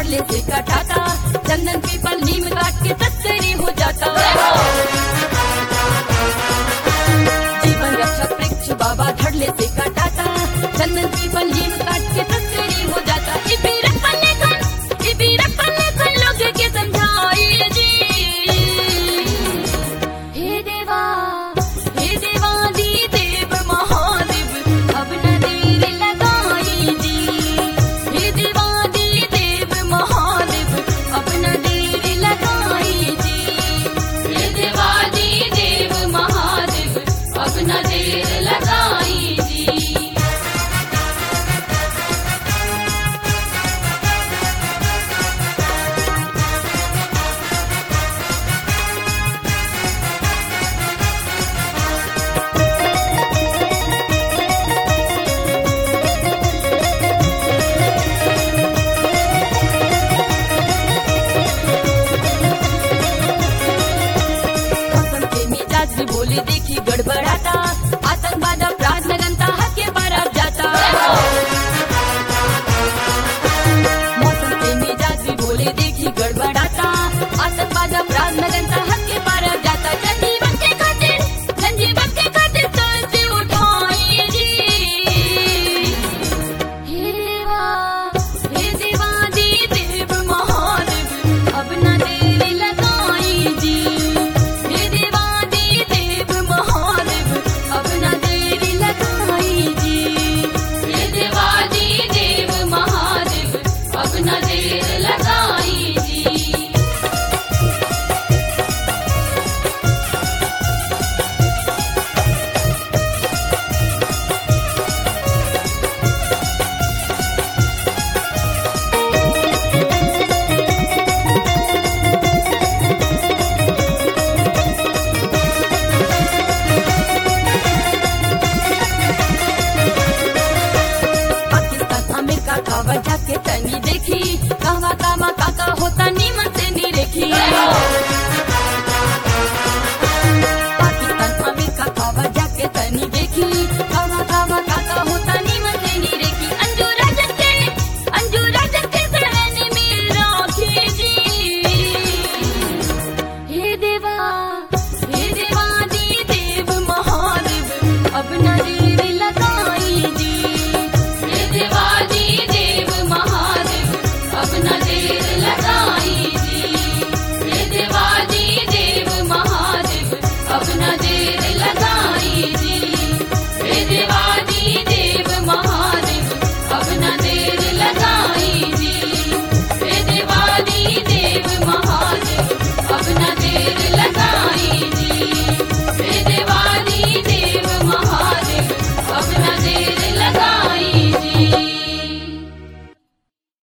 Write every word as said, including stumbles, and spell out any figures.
धरले से कटाता, चंदन पीपल नीम काट के तस्करी हो जाता। जीवन रक्षक वृक्ष बाबा धरले से कटाता, चंदन पीपल नीम काट के तस्करी हो जाता। इबीरप्पन लेखन इबीरप्पन लेखन लोग के समझाई जी। हे देवा हे देवादी देव महादेव अब न देर लगाई जी। हे देवादी देव महादेव अब न देर लगाई जी। हे देवादी देव महादेव अब न देर लगाई जी। बोले देखी गड़बड़ाता, आतंकवाद अपराध नगनता हक के बारात जाता। मौसम के मिजाज भी बोले देखी गड़बड़ाता, आतंकवाद अपराध नगनता हक के बारात जाता। जनजीवन के खातिर जनजीवन के खातिर तुलसी उठाई जी। हे देवा हे देवादी देव महादेव अब न देर लगाई जी। हे देवादी देव महादेव अब न देर लगाई जी। हे देवादी देव महादेव अब न देर लगाई जी। अमेरिका का वजह के तनी देखी, कहवा कामा काका होता नीमन से नी रेखी। पाकिस्तान अमेरिका का वजह के तनी देखी, कहवा कामा काका होता